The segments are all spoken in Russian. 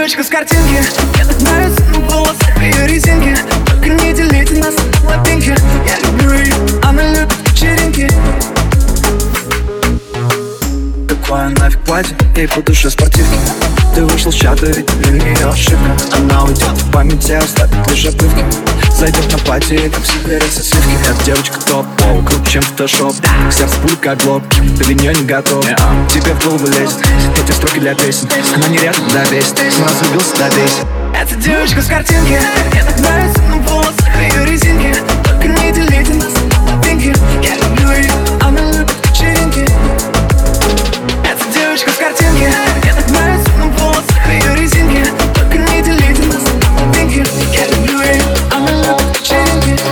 девочка с картинки. Мне так нравится на волосах ее резинки. Только не делите нас на половинки. Я люблю ее, она любит вечеринки. Какое нафиг платье, ей по душе спортивки. Ты вышел с чата, ведь для нее ошибка. Она уйдет в памяти, оставит лишь обрывки. Зайдет на пати, и там все берется сливки. Эта девочка топ, круче, чем фотошоп. Сердце пуль как глоб, ты для нее не готов. Тебе в голову лезет эти строки для песен. Она не рядом, да весит, он разлюбился, да бесит. Эта девочка с картинки. Мне так нравится на волосах ее резинки. Только не делите нас на половинки. Я люблю ее, она любит вечеринки. Эта девочка с картинки. Мне так нравится на волосах ее резинки. Только не делите нас на половинки. Я люблю ее, она любит вечеринки.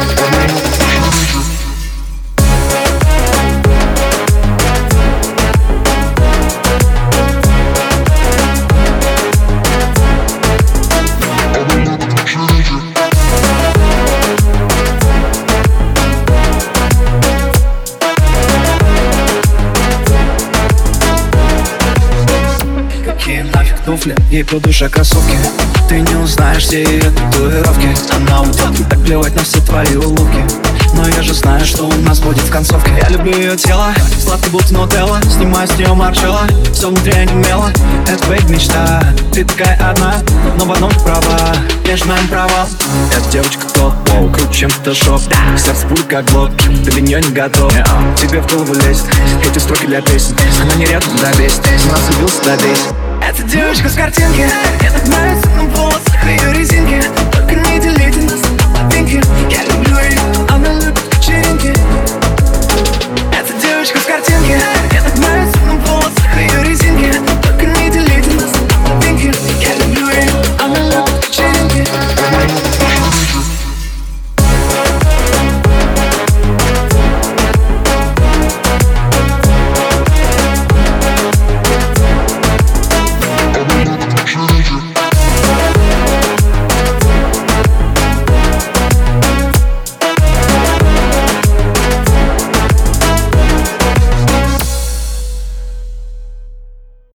Какие нафиг туфли, ей по душе кроссовки. Ты не узнаешь, где ее татуировки. Она уйдет, и так плевать на все твои улыбки. Но я же знаю, что у нас будет в концовке. Я люблю ее тело, сладкий будто нутелла. Снимаю с нее маршала, все внутри онемело. Это бейб мечта, ты такая одна. Но в одном права, между нами провал. Эта девочка топ, круче, чем фотошоп. Сердце пуль как глоб, ты для нее не готов. Тебе в голову лезет эти строки для песен. Она не рядом, да весит, он разлюбился, да бесит. Эта девочка с картинки. Мне так нравится на волосах ее резинки. Только не делите нас на половинки. Я люблю ее,